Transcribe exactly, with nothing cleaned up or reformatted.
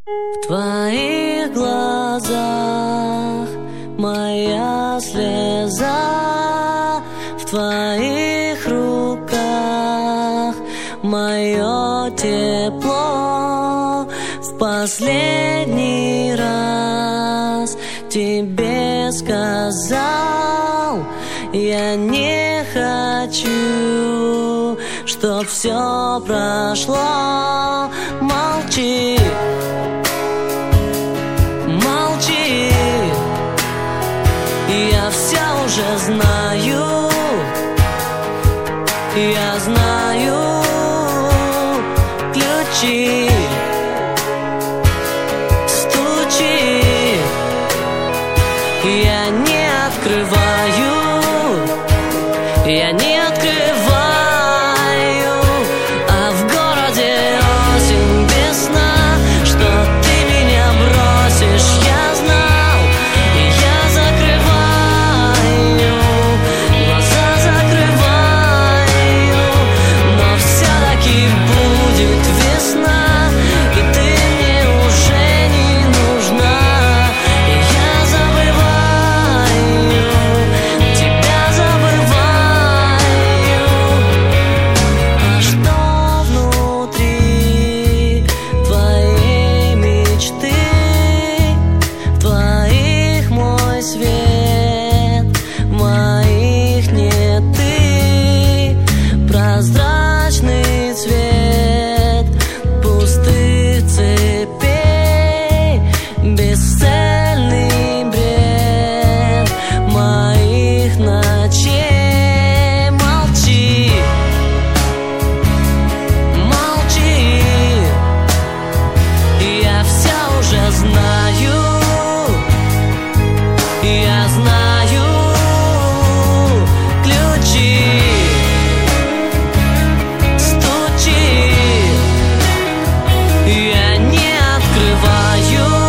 В твоих глазах моя слеза, в твоих руках мое тепло. В последний раз тебе сказал, я не хочу, чтоб все прошло. Молчи, молчи, я все уже знаю, я знаю ключи. Стучи, я не открываю, я не открываю. А в городе осень без сна, что ты меня бросишь, я знал. И я закрываю, глаза закрываю, но все-таки будет весна, и ты мне уже не нужна. И я забываю, тебя забываю. А что внутри твоей мечты? В твоих мой свет, в моих нет ты. Прозрачный цвет пустых цепей, бесцельный бред моих ночей. Молчи, молчи, я все уже знаю, я знаю ключи. Стучи, я не открываю,